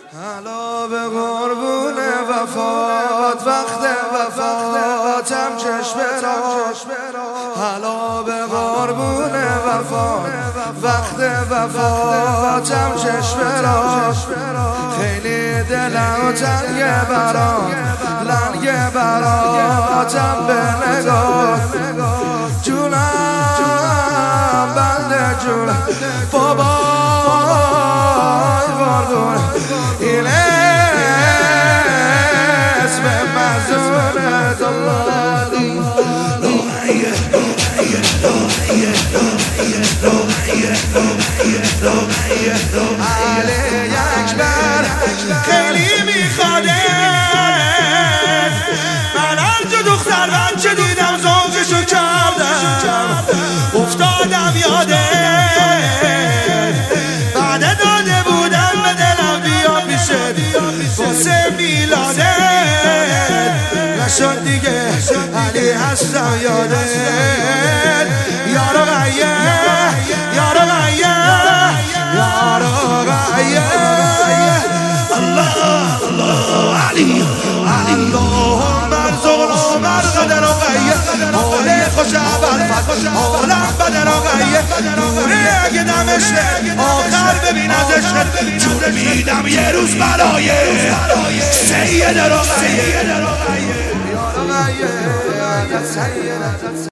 حالا به قربون وفات وقت وفاتم چشم را، حالا به قربون وفات وقت وفاتم چشم را، خیلی دلم تنگ براتم به نگاه، جونم بنده جونم بابا قربون این اسم مزونت اللهی علی اکبر خیلی میخواده من هرچه دختر بچه دیدم زوجشو کردم افتادم یاده بعد داده بودم به دلم بیا پیشت واسه میلاده نشد دیگه علی هستم یاده یارو غیه یارو غیه یارو غیه الله الله علی اللهم ارزقنا مرقد رقیه حال خوش اول فتح حالم بدن رقیه نوره اگه دمشته آخر ببین از عشقت جور میدم یه روز برای سید رقیه